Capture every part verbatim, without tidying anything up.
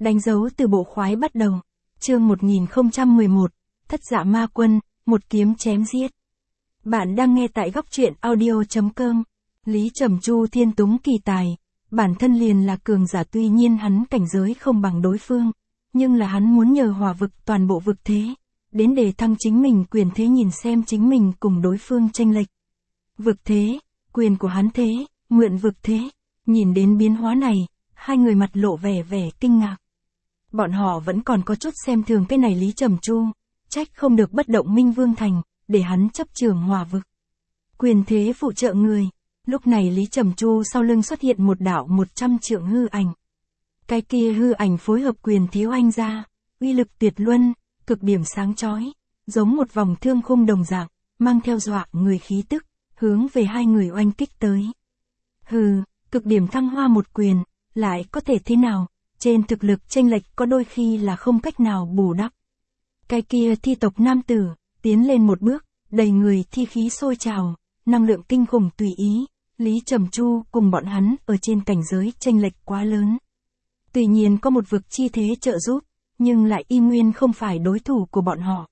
Đánh dấu từ bộ khoái bắt đầu. Chương một nghìn không trăm mười một, Thất Dạ Ma Quân, một kiếm chém giết. Bạn đang nghe tại góc truyện audio chấm com. Lý Trầm Chu thiên túng kỳ tài, bản thân liền là cường giả, tuy nhiên hắn cảnh giới không bằng đối phương, nhưng là hắn muốn nhờ hỏa vực toàn bộ vực thế, đến để thăng chính mình quyền thế, nhìn xem chính mình cùng đối phương chênh lệch. Vực thế, quyền của hắn thế, mượn vực thế, nhìn đến biến hóa này, hai người mặt lộ vẻ vẻ kinh ngạc. Bọn họ vẫn còn có chút xem thường cái này Lý Trầm Chu, trách không được bất động Minh Vương Thành, để hắn chấp trường hỏa vực. Quyền thế phụ trợ người. Lúc này Lý Trầm Chu sau lưng xuất hiện một đạo một trăm trượng hư ảnh. Cái kia hư ảnh phối hợp quyền thế oanh ra, uy lực tuyệt luân, cực điểm sáng chói, giống một vòng thương khung đồng dạng, mang theo dọa người khí tức, hướng về hai người oanh kích tới. Hừ, cực điểm thăng hoa một quyền, lại có thể thế nào, trên thực lực chênh lệch có đôi khi là không cách nào bù đắp. Cái kia thi tộc nam tử, tiến lên một bước, đầy người thi khí sôi trào, năng lượng kinh khủng tùy ý. Lý Trầm Chu cùng bọn hắn ở trên cảnh giới chênh lệch quá lớn. Tuy nhiên có một vực chi thế trợ giúp, nhưng lại y nguyên không phải đối thủ của bọn họ.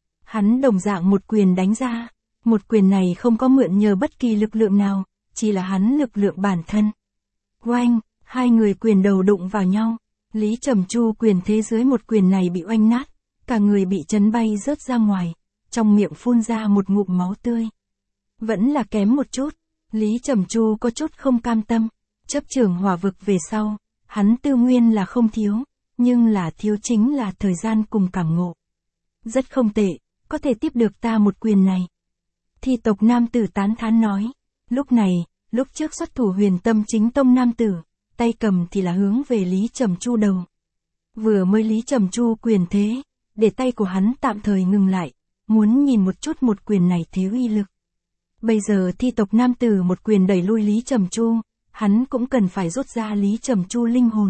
Hắn đồng dạng một quyền đánh ra, một quyền này không có mượn nhờ bất kỳ lực lượng nào, chỉ là hắn lực lượng bản thân. Oanh, hai người quyền đầu đụng vào nhau, Lý Trầm Chu quyền thế dưới một quyền này bị oanh nát, cả người bị chấn bay rớt ra ngoài, trong miệng phun ra một ngụm máu tươi. Vẫn là kém một chút. Lý Trầm Chu có chút không cam tâm, chấp trường hỏa vực về sau, hắn tư nguyên là không thiếu, nhưng là thiếu chính là thời gian cùng cảm ngộ. Rất không tệ, có thể tiếp được ta một quyền này. Thi tộc nam tử tán thán nói, lúc này, lúc trước xuất thủ Huyền Tâm Chính Tông nam tử, tay cầm thì là hướng về Lý Trầm Chu đầu. Vừa mới Lý Trầm Chu quyền thế, để tay của hắn tạm thời ngừng lại, muốn nhìn một chút một quyền này thế uy lực. Bây giờ thi tộc nam tử một quyền đẩy lui Lý Trầm Chu, hắn cũng cần phải rút ra Lý Trầm Chu linh hồn.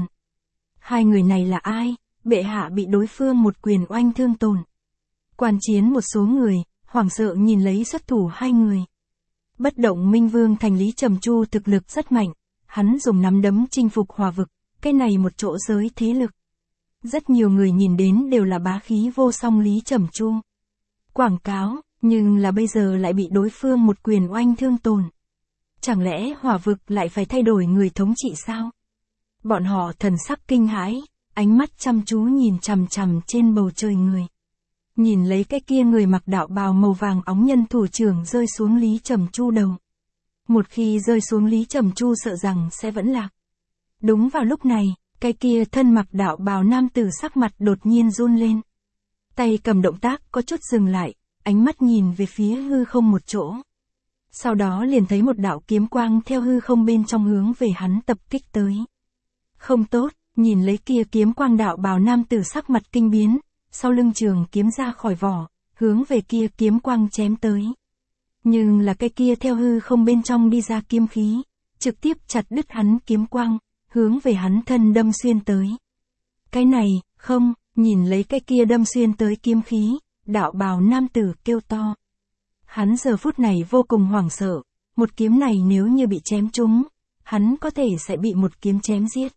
Hai người này là ai? Bệ hạ bị đối phương một quyền oanh thương tổn. Quan chiến một số người, hoảng sợ nhìn lấy xuất thủ hai người. Bất động Minh Vương Thành Lý Trầm Chu thực lực rất mạnh, hắn dùng nắm đấm chinh phục hỏa vực, cái này một chỗ giới thế lực. Rất nhiều người nhìn đến đều là bá khí vô song Lý Trầm Chu. Quảng cáo. Nhưng là bây giờ lại bị đối phương một quyền oanh thương tổn. Chẳng lẽ hỏa vực lại phải thay đổi người thống trị sao? Bọn họ thần sắc kinh hãi, ánh mắt chăm chú nhìn chằm chằm trên bầu trời người. Nhìn lấy cái kia người mặc đạo bào màu vàng óng nhân thủ trưởng rơi xuống Lý Trầm Chu đầu. Một khi rơi xuống Lý Trầm Chu sợ rằng sẽ vẫn lạc. Đúng vào lúc này, cái kia thân mặc đạo bào nam tử sắc mặt đột nhiên run lên. Tay cầm động tác có chút dừng lại. Ánh mắt nhìn về phía hư không một chỗ. Sau đó liền thấy một đạo kiếm quang theo hư không bên trong hướng về hắn tập kích tới. Không tốt, nhìn lấy kia kiếm quang đạo bào nam tử sắc mặt kinh biến, sau lưng trường kiếm ra khỏi vỏ, hướng về kia kiếm quang chém tới. Nhưng là cái kia theo hư không bên trong đi ra kiếm khí, trực tiếp chặt đứt hắn kiếm quang, hướng về hắn thân đâm xuyên tới. Cái này, không, nhìn lấy cái kia đâm xuyên tới kiếm khí. Đạo bào nam tử kêu to. Hắn giờ phút này vô cùng hoảng sợ, một kiếm này nếu như bị chém trúng, hắn có thể sẽ bị một kiếm chém giết.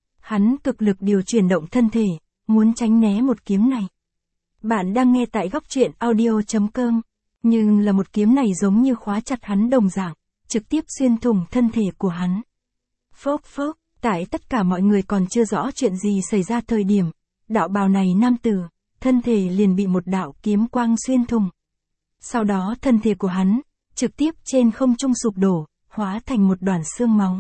Hắn cực lực điều chuyển động thân thể, muốn tránh né một kiếm này. Bạn đang nghe tại góc truyện audio chấm com, nhưng là một kiếm này giống như khóa chặt hắn đồng dạng, trực tiếp xuyên thủng thân thể của hắn. Phốc phốc, tại tất cả mọi người còn chưa rõ chuyện gì xảy ra thời điểm, đạo bào này nam tử, thân thể liền bị một đạo kiếm quang xuyên thủng. Sau đó thân thể của hắn, trực tiếp trên không trung sụp đổ, hóa thành một đoàn xương máu.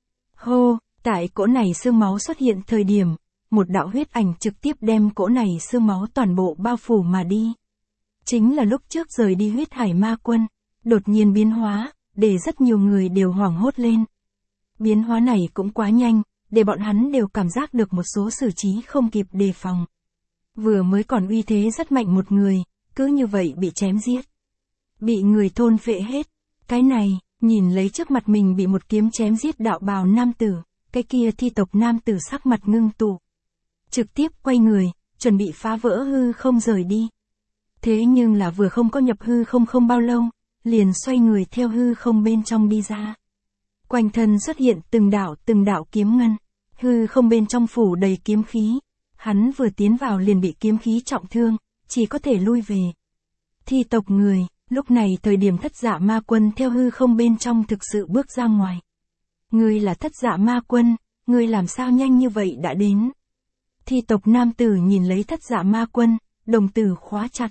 Hô, tại cỗ này xương máu xuất hiện thời điểm, một đạo huyết ảnh trực tiếp đem cỗ này xương máu toàn bộ bao phủ mà đi. Chính là lúc trước rời đi huyết hải ma quân, đột nhiên biến hóa, để rất nhiều người đều hoảng hốt lên. Biến hóa này cũng quá nhanh, để bọn hắn đều cảm giác được một số xử trí không kịp đề phòng. Vừa mới còn uy thế rất mạnh một người, cứ như vậy bị chém giết. Bị người thôn phệ hết. Cái này, nhìn lấy trước mặt mình bị một kiếm chém giết đạo bào nam tử, cái kia thi tộc nam tử sắc mặt ngưng tụ. Trực tiếp quay người, chuẩn bị phá vỡ hư không rời đi. Thế nhưng là vừa không có nhập hư không không bao lâu, liền xoay người theo hư không bên trong đi ra. Quanh thân xuất hiện từng đạo từng đạo kiếm ngân. Hư không bên trong phủ đầy kiếm khí. Hắn vừa tiến vào liền bị kiếm khí trọng thương, chỉ có thể lui về. Thi tộc người, lúc này thời điểm Thất Dạ Ma Quân theo hư không bên trong thực sự bước ra ngoài. Ngươi là Thất Dạ Ma Quân, ngươi làm sao nhanh như vậy đã đến? Thi tộc nam tử nhìn lấy Thất Dạ Ma Quân, đồng tử khóa chặt.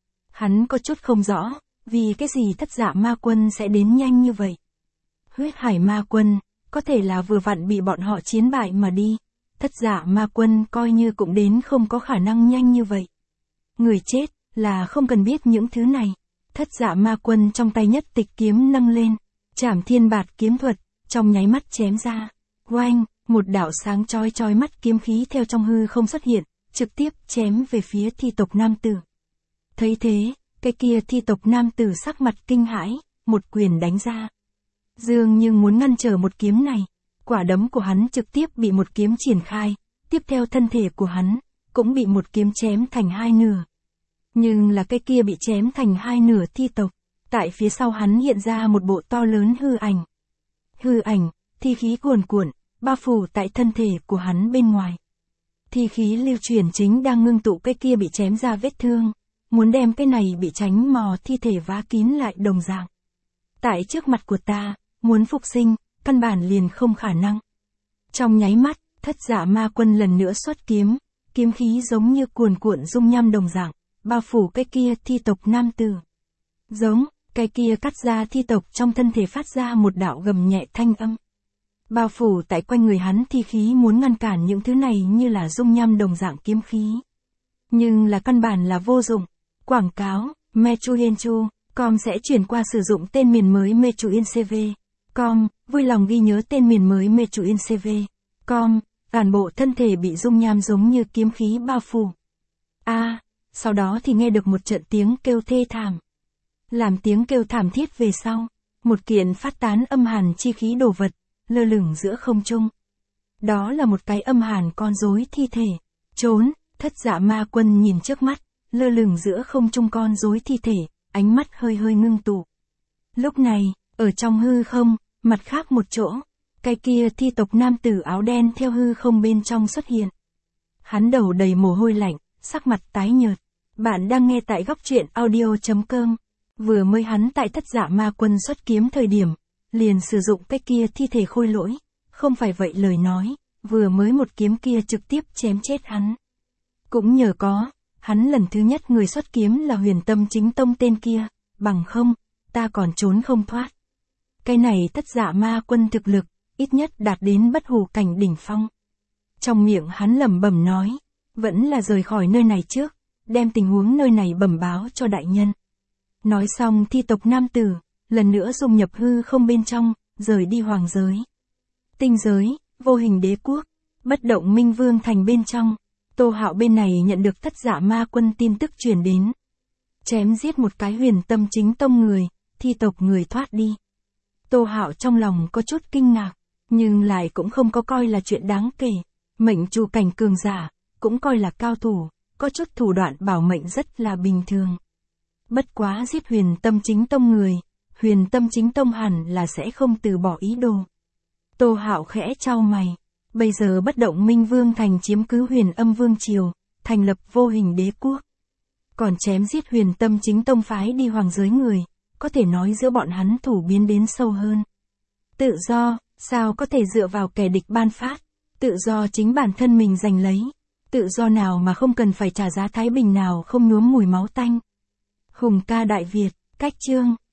Hắn có chút không rõ, vì cái gì Thất Dạ Ma Quân sẽ đến nhanh như vậy. Huyết Hải Ma Quân, có thể là vừa vặn bị bọn họ chiến bại mà đi. Thất Dạ Ma Quân coi như cũng đến không có khả năng nhanh như vậy. Người chết, là không cần biết những thứ này. Thất Dạ Ma Quân trong tay nhất tịch kiếm nâng lên, Trảm Thiên Bạt kiếm thuật, trong nháy mắt chém ra. Oanh, một đạo sáng chói chói mắt kiếm khí theo trong hư không xuất hiện, trực tiếp chém về phía thi tộc nam tử. Thấy thế, cái kia thi tộc nam tử sắc mặt kinh hãi, một quyền đánh ra. Dường như muốn ngăn trở một kiếm này, quả đấm của hắn trực tiếp bị một kiếm triển khai, tiếp theo thân thể của hắn, cũng bị một kiếm chém thành hai nửa. Nhưng là cái kia bị chém thành hai nửa thi tộc, tại phía sau hắn hiện ra một bộ to lớn hư ảnh. Hư ảnh, thi khí cuồn cuộn, bao phủ tại thân thể của hắn bên ngoài. Thi khí lưu chuyển chính đang ngưng tụ cái kia bị chém ra vết thương, muốn đem cái này bị tránh mò thi thể vá kín lại đồng dạng. Tại trước mặt của ta, muốn phục sinh, căn bản liền không khả năng. Trong nháy mắt, Thất Dạ Ma Quân lần nữa xuất kiếm, kiếm khí giống như cuồn cuộn dung nham đồng dạng, bao phủ cái kia thi tộc nam tử. Giống, cái kia cắt ra thi tộc trong thân thể phát ra một đạo gầm nhẹ thanh âm. Bao phủ tại quanh người hắn thi khí muốn ngăn cản những thứ này như là dung nham đồng dạng kiếm khí. Nhưng là căn bản là vô dụng. Quảng cáo, Mechuyenchu, com sẽ chuyển qua sử dụng tên miền mới Mechuincv. Com, vui lòng ghi nhớ tên miền mới Mechuincv. Com, toàn bộ thân thể bị dung nham giống như kiếm khí bao phủ. A, à, sau đó thì nghe được một trận tiếng kêu thê thảm. Làm tiếng kêu thảm thiết về sau, một kiện phát tán âm hàn chi khí đồ vật, lơ lửng giữa không trung. Đó là một cái âm hàn con rối thi thể. Trốn, Thất Dạ Ma Quân nhìn trước mắt, lơ lửng giữa không trung con rối thi thể, ánh mắt hơi hơi ngưng tụ. Lúc này, ở trong hư không, mặt khác một chỗ, cái kia thi tộc nam tử áo đen theo hư không bên trong xuất hiện. Hắn đầu đầy mồ hôi lạnh, sắc mặt tái nhợt. Bạn đang nghe tại góc truyện audio chấm com. Vừa mới hắn tại Thất Dạ Ma Quân xuất kiếm thời điểm, liền sử dụng cái kia thi thể khôi lỗi, không phải vậy lời nói, vừa mới một kiếm kia trực tiếp chém chết hắn. Cũng nhờ có, hắn lần thứ nhất người xuất kiếm là Huyền Tâm Chính Tông tên kia, bằng không, ta còn trốn không thoát. Cái này Thất Dạ Ma Quân thực lực, ít nhất đạt đến bất hủ cảnh đỉnh phong. Trong miệng hắn lẩm bẩm nói, vẫn là rời khỏi nơi này trước, đem tình huống nơi này bẩm báo cho đại nhân. Nói xong thi tộc nam tử, lần nữa dung nhập hư không bên trong, rời đi hoàng giới. Tinh giới, vô hình đế quốc, bất động minh vương thành bên trong, Tô Hạo bên này nhận được Thất Dạ Ma Quân tin tức truyền đến. Chém giết một cái Huyền Tâm Chính Tông người, thi tộc người thoát đi. Tô Hạo trong lòng có chút kinh ngạc, nhưng lại cũng không có coi là chuyện đáng kể. Mệnh chủ cảnh cường giả, cũng coi là cao thủ, có chút thủ đoạn bảo mệnh rất là bình thường. Bất quá giết Huyền Tâm Chính Tông người, Huyền Tâm Chính Tông hẳn là sẽ không từ bỏ ý đồ. Tô Hạo khẽ chau mày, bây giờ bất động minh vương thành chiếm cứ Huyền Âm Vương Triều, thành lập vô hình đế quốc. Còn chém giết Huyền Tâm Chính Tông phái đi hoàng giới người, có thể nói giữa bọn hắn thủ biến đến sâu hơn. Tự do, sao có thể dựa vào kẻ địch ban phát, tự do chính bản thân mình giành lấy, tự do nào mà không cần phải trả giá thái bình nào không nhuốm mùi máu tanh. Hùng ca Đại Việt, cách chương.